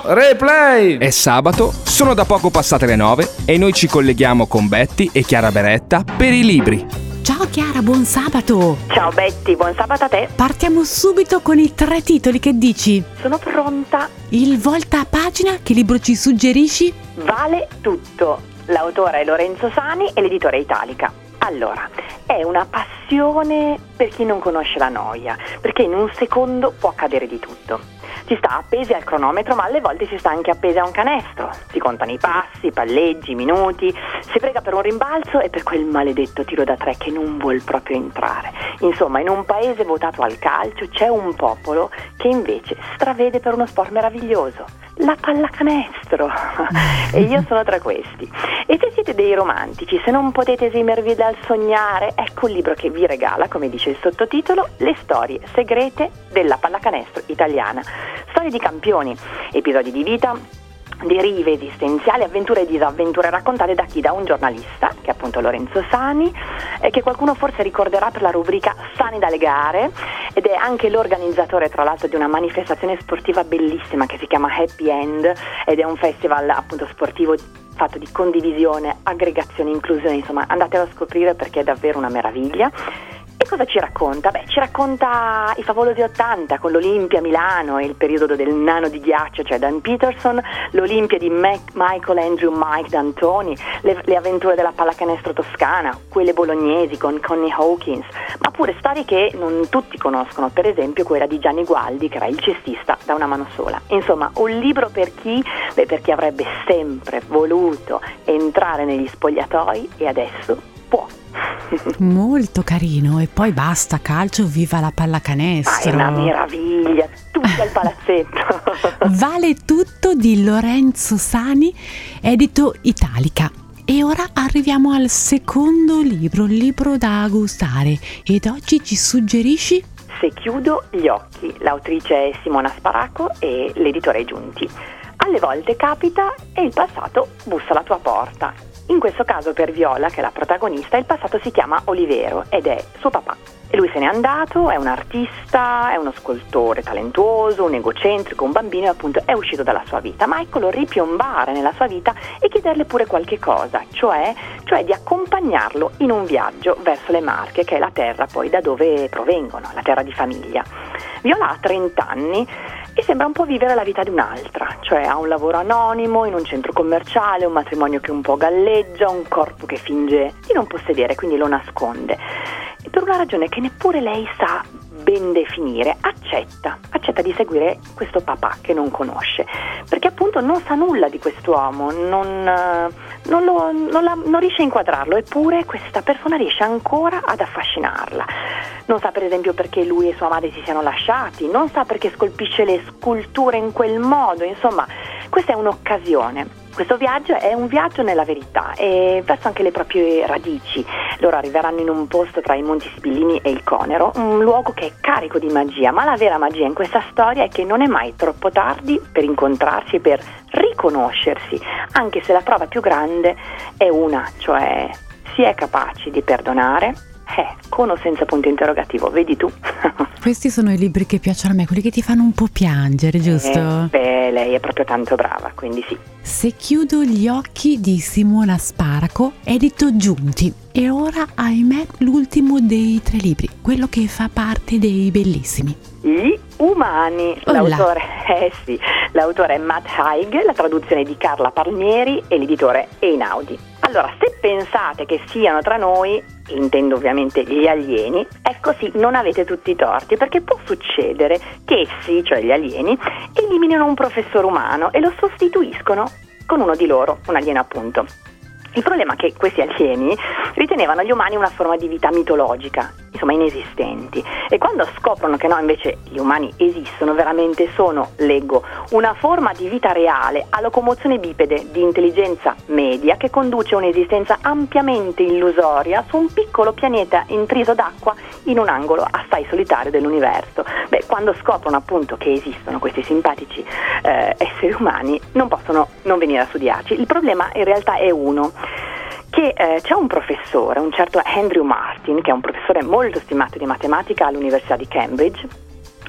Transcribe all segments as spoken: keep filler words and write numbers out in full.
Replay! È sabato, sono da poco passate le nove e noi ci colleghiamo con Betty e Chiara Beretta per i libri. Ciao Chiara, buon sabato! Ciao Betty, buon sabato a te! Partiamo subito con i tre titoli, che dici? Sono pronta! Il volta a pagina, che libro ci suggerisci? Vale tutto! L'autore è Lorenzo Sani e l'editore è Italica. Allora, è una passione per chi non conosce la noia, perché in un secondo può accadere di tutto. Si sta appesi al cronometro, ma alle volte si sta anche appesi a un canestro. Si contano i passi, i palleggi, i minuti, si prega per un rimbalzo e per quel maledetto tiro da tre che non vuol proprio entrare. Insomma, in un paese votato al calcio c'è un popolo che invece stravede per uno sport meraviglioso, la pallacanestro. E io sono tra questi. E se siete dei romantici, se non potete esimervi dal sognare, ecco un libro che vi regala, come dice il sottotitolo, Le storie segrete della pallacanestro italiana. Storie di campioni, episodi di vita, derive esistenziali, avventure e disavventure raccontate da chi? Da un giornalista, che è appunto Lorenzo Sani, e che qualcuno forse ricorderà per la rubrica Sani dalle gare, ed è anche l'organizzatore tra l'altro di una manifestazione sportiva bellissima che si chiama Happy End, ed è un festival appunto sportivo fatto di condivisione, aggregazione, inclusione, insomma andatelo a scoprire perché è davvero una meraviglia. E cosa ci racconta? Beh, ci racconta i favolosi ottanta con l'Olimpia Milano e il periodo del nano di ghiaccio, cioè Dan Peterson, l'Olimpia di Mac- Michael Andrew Mike D'Antoni, le, le avventure della pallacanestro toscana, quelle bolognesi con Connie Hawkins, ma pure storie che non tutti conoscono, per esempio quella di Gianni Gualdi, che era il cestista da una mano sola. Insomma, un libro per chi? Beh, per chi avrebbe sempre voluto entrare negli spogliatoi e adesso può. Molto carino. E poi basta calcio, viva la pallacanestro. Ah, è una meraviglia, tutti al palazzetto. Vale tutto di Lorenzo Sani, edito Italica. E ora arriviamo al secondo libro, il libro da gustare, ed oggi ci suggerisci? Se chiudo gli occhi, l'autrice è Simona Sparaco e l'editore è Giunti. Alle volte capita e il passato bussa alla tua porta. In questo caso per Viola, che è la protagonista, il passato si chiama Olivero ed è suo papà. E lui se n'è andato, è un artista, è uno scultore talentuoso, un egocentrico, un bambino e appunto è uscito dalla sua vita. Ma eccolo ripiombare nella sua vita e chiederle pure qualche cosa, cioè, cioè di accompagnarlo in un viaggio verso le Marche, che è la terra poi da dove provengono, la terra di famiglia. Viola ha trenta anni e sembra un po' vivere la vita di un'altra, cioè ha un lavoro anonimo in un centro commerciale, un matrimonio che un po' galleggia, un corpo che finge di non possedere, quindi lo nasconde. E per una ragione che neppure lei sa ben definire, accetta, accetta di seguire questo papà che non conosce, perché appunto non sa nulla di quest'uomo, non, non, lo, non, la, non riesce a inquadrarlo, eppure questa persona riesce ancora ad affascinarla. Non sa per esempio perché lui e sua madre si siano lasciati, non sa perché scolpisce le sculture in quel modo, insomma questa è un'occasione. Questo viaggio è un viaggio nella verità e verso anche le proprie radici. Loro arriveranno in un posto tra i Monti Sibillini e il Conero, un luogo che è carico di magia, ma la vera magia in questa storia è che non è mai troppo tardi per incontrarsi e per riconoscersi, anche se la prova più grande è una, cioè si è capaci di perdonare, eh, con o senza punto interrogativo, vedi tu. Questi sono i libri che piacciono a me, quelli che ti fanno un po' piangere, giusto? Eh, beh, lei è proprio tanto brava, quindi sì. Se chiudo gli occhi di Simona Sparaco, edito Giunti. E ora, ahimè, l'ultimo dei tre libri, quello che fa parte dei bellissimi. Gli umani. Olla. L'autore, eh sì, l'autore è Matt Haig, la traduzione è di Carla Palmieri e l'editore è Einaudi. Allora, se pensate che siano tra noi, intendo ovviamente gli alieni, ecco sì, non avete tutti i torti, perché può succedere che essi, cioè gli alieni, eliminino un professore umano e lo sostituiscono con uno di loro, un alieno appunto. Il problema è che questi alieni ritenevano gli umani una forma di vita mitologica, insomma inesistenti, e quando scoprono che no, invece gli umani esistono, veramente sono, leggo, una forma di vita reale a locomozione bipede di intelligenza media che conduce a un'esistenza ampiamente illusoria su un piccolo pianeta intriso d'acqua in un angolo assai solitario dell'universo. Beh, quando scoprono appunto che esistono questi simpatici eh, esseri umani, non possono non venire a studiarci. Il problema in realtà è uno, che eh, c'è un professore, un certo Andrew Martin, che è un professore molto stimato di matematica all'Università di Cambridge,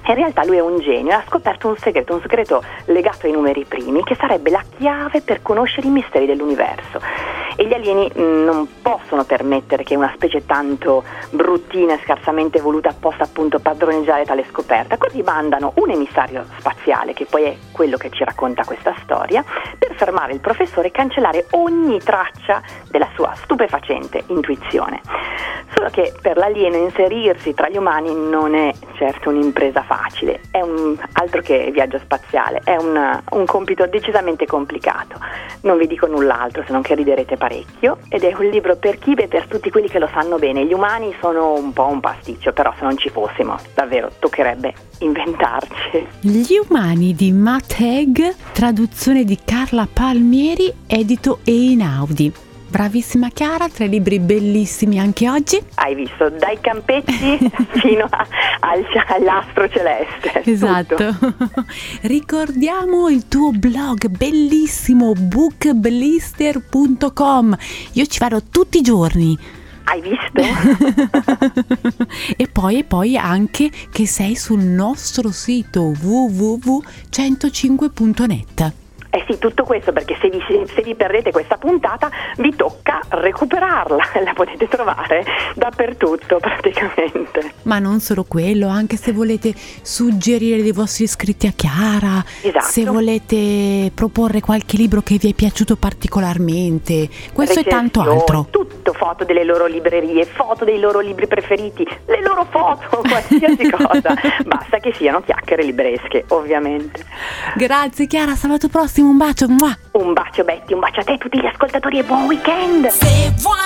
In realtà lui è un genio e ha scoperto un segreto, un segreto legato ai numeri primi, che sarebbe la chiave per conoscere i misteri dell'universo. E gli alieni mh, non possono permettere che una specie tanto bruttina e scarsamente evoluta possa appunto padroneggiare tale scoperta. Così mandano un emissario spaziale, che poi è quello che ci racconta questa storia, per fermare il professore e cancellare ogni traccia della sua stupefacente intuizione. Solo che per l'alieno inserirsi tra gli umani non è certo un'impresa facile, è un altro che viaggio spaziale, è un, un compito decisamente complicato. Non vi dico null'altro se non che riderete parecchio, ed è un libro per chi e per tutti quelli che lo sanno bene. Gli umani sono un po' un pasticcio, però se non ci fossimo davvero toccherebbe inventarci. Gli umani di Matt Haig, traduzione di Carla Palmieri, edito Einaudi. Bravissima Chiara, tre libri bellissimi anche oggi. Hai visto, dai campetti fino a, al, all'astro celeste. Esatto. Ricordiamo il tuo blog bellissimo, book blister punto com. Io ci vado tutti i giorni. Hai visto? e poi e poi anche che sei sul nostro sito w w w punto centocinque punto net. Eh sì, tutto questo perché se vi, se vi perdete questa puntata vi tocca recuperarla, la potete trovare dappertutto praticamente. Ma non solo quello, anche se volete suggerire dei vostri iscritti a Chiara, esatto. Se volete proporre qualche libro che vi è piaciuto particolarmente, questo e tanto altro. Tutto, foto delle loro librerie, foto dei loro libri preferiti, le loro foto, qualsiasi cosa, basta che siano chiacchiere libresche, ovviamente. Grazie Chiara, sabato prossimo. Un bacio, mua. Un bacio Betty, un bacio a te e tutti gli ascoltatori e buon weekend! Se vuoi